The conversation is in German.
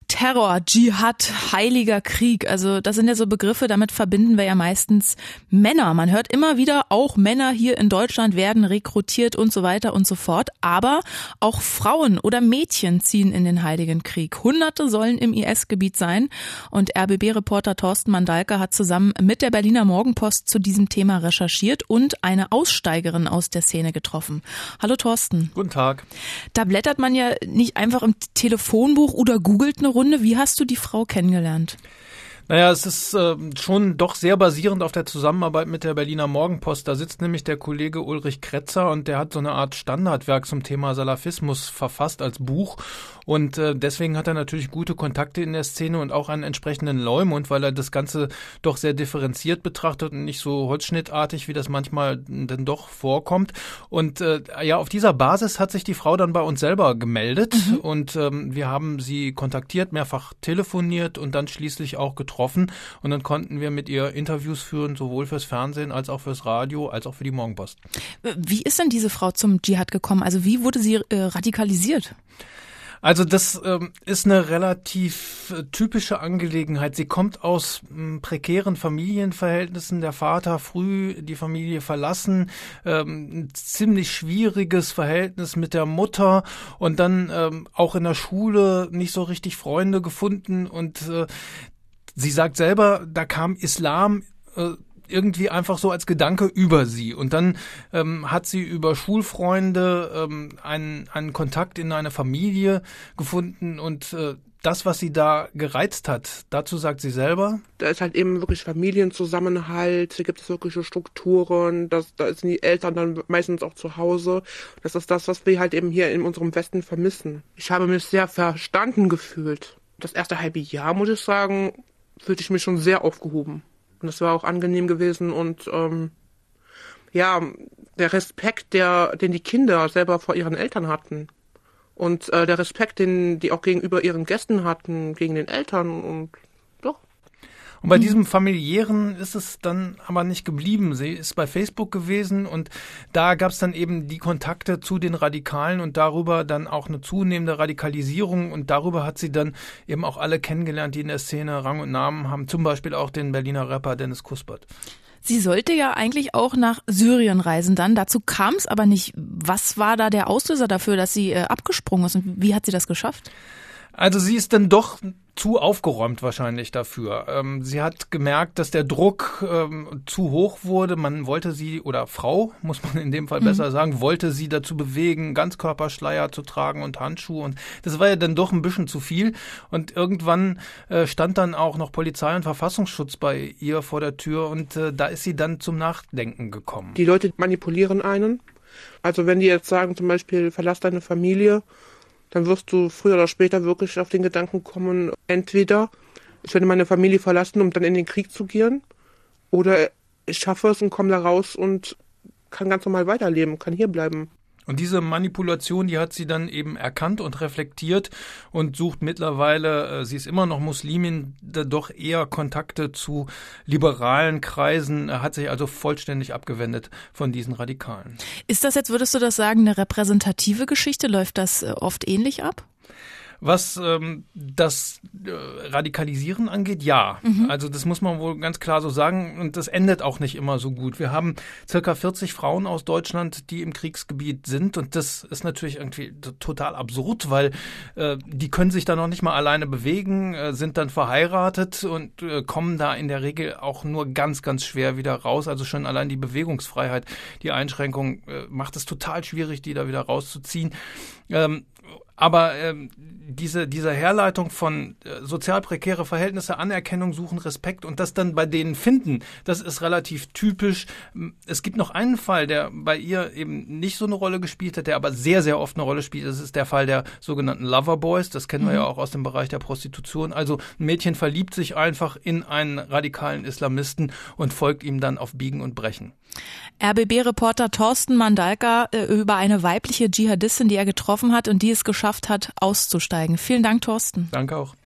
Terror, Dschihad, heiliger Krieg, also das sind ja so Begriffe, damit verbinden wir ja meistens Männer. Man hört immer wieder, auch Männer hier in Deutschland werden rekrutiert und so weiter und so fort. Aber auch Frauen oder Mädchen ziehen in den heiligen Krieg. Hunderte sollen im IS-Gebiet sein. Und RBB-Reporter Thorsten Mandalka hat zusammen mit der Berliner Morgenpost zu diesem Thema recherchiert und eine Aussteigerin aus der Szene getroffen. Hallo Thorsten. Guten Tag. Da blättert man ja nicht einfach im Telefonbuch oder googelt eine Runde. Wie hast du die Frau kennengelernt? Naja, es ist schon doch sehr basierend auf der Zusammenarbeit mit der Berliner Morgenpost. Da sitzt nämlich der Kollege Ulrich Kretzer und der hat so eine Art Standardwerk zum Thema Salafismus verfasst als Buch. Und deswegen hat er natürlich gute Kontakte in der Szene und auch einen entsprechenden Leumund, weil er das Ganze doch sehr differenziert betrachtet und nicht so holzschnittartig, wie das manchmal dann doch vorkommt. Und ja, auf dieser Basis hat sich die Frau dann bei uns selber gemeldet und wir haben sie kontaktiert, mehrfach telefoniert und dann schließlich auch getroffen. Und dann konnten wir mit ihr Interviews führen, sowohl fürs Fernsehen als auch fürs Radio, als auch für die Morgenpost. Wie ist denn diese Frau zum Dschihad gekommen? Also wie wurde sie radikalisiert? Also das ist eine relativ typische Angelegenheit. Sie kommt aus prekären Familienverhältnissen. Der Vater früh die Familie verlassen, ein ziemlich schwieriges Verhältnis mit der Mutter und dann auch in der Schule nicht so richtig Freunde gefunden und sie sagt selber, da kam Islam irgendwie einfach so als Gedanke über sie. Und dann hat sie über Schulfreunde einen Kontakt in eine Familie gefunden und das, was sie da gereizt hat, dazu sagt sie selber. Da ist halt eben wirklich Familienzusammenhalt, da gibt es wirkliche Strukturen, da sind die Eltern dann meistens auch zu Hause. Das ist das, was wir halt eben hier in unserem Westen vermissen. Ich habe mich sehr verstanden gefühlt. Das erste halbe Jahr, muss ich sagen, fühlte ich mich schon sehr aufgehoben. Und das war auch angenehm gewesen und ja, der Respekt, den die Kinder selber vor ihren Eltern hatten und der Respekt, den die auch gegenüber ihren Gästen hatten, gegen den Eltern und doch. Und bei diesem Familiären ist es dann aber nicht geblieben. Sie ist bei Facebook gewesen und da gab es dann eben die Kontakte zu den Radikalen und darüber dann auch eine zunehmende Radikalisierung und darüber hat sie dann eben auch alle kennengelernt, die in der Szene Rang und Namen haben, zum Beispiel auch den Berliner Rapper Dennis Kuspert. Sie sollte ja eigentlich auch nach Syrien reisen dann, dazu kam es aber nicht. Was war da der Auslöser dafür, dass sie abgesprungen ist und wie hat sie das geschafft? Also sie ist dann doch zu aufgeräumt wahrscheinlich dafür. Sie hat gemerkt, dass der Druck zu hoch wurde. Man wollte sie, oder Frau, muss man in dem Fall besser sagen, wollte sie dazu bewegen, Ganzkörperschleier zu tragen und Handschuhe. Und das war ja dann doch ein bisschen zu viel. Und irgendwann stand dann auch noch Polizei und Verfassungsschutz bei ihr vor der Tür. Und da ist sie dann zum Nachdenken gekommen. Die Leute manipulieren einen. Also wenn die jetzt sagen, zum Beispiel, verlass deine Familie, dann wirst du früher oder später wirklich auf den Gedanken kommen, entweder ich werde meine Familie verlassen, um dann in den Krieg zu gehen, oder ich schaffe es und komme da raus und kann ganz normal weiterleben, kann hier bleiben. Und diese Manipulation, die hat sie dann eben erkannt und reflektiert und sucht mittlerweile, sie ist immer noch Muslimin, doch eher Kontakte zu liberalen Kreisen, hat sich also vollständig abgewendet von diesen Radikalen. Ist das jetzt, würdest du das sagen, eine repräsentative Geschichte? Läuft das oft ähnlich ab? Was das Radikalisieren angeht, ja. Also das muss man wohl ganz klar so sagen und das endet auch nicht immer so gut. Wir haben circa 40 Frauen aus Deutschland, die im Kriegsgebiet sind und das ist natürlich irgendwie total absurd, weil die können sich da noch nicht mal alleine bewegen, sind dann verheiratet und kommen da in der Regel auch nur ganz, ganz schwer wieder raus. Also schon allein die Bewegungsfreiheit, die Einschränkung macht es total schwierig, die da wieder rauszuziehen. Aber diese Herleitung von sozial prekäre Verhältnisse, Anerkennung suchen, Respekt und das dann bei denen finden, das ist relativ typisch. Es gibt noch einen Fall, der bei ihr eben nicht so eine Rolle gespielt hat, der aber sehr, sehr oft eine Rolle spielt. Das ist der Fall der sogenannten Loverboys. Das kennen wir ja auch aus dem Bereich der Prostitution. Also ein Mädchen verliebt sich einfach in einen radikalen Islamisten und folgt ihm dann auf Biegen und Brechen. RBB-Reporter Thorsten Mandalka über eine weibliche Dschihadistin, die er getroffen hat und die es geschafft hat, auszusteigen. Vielen Dank, Thorsten. Danke auch.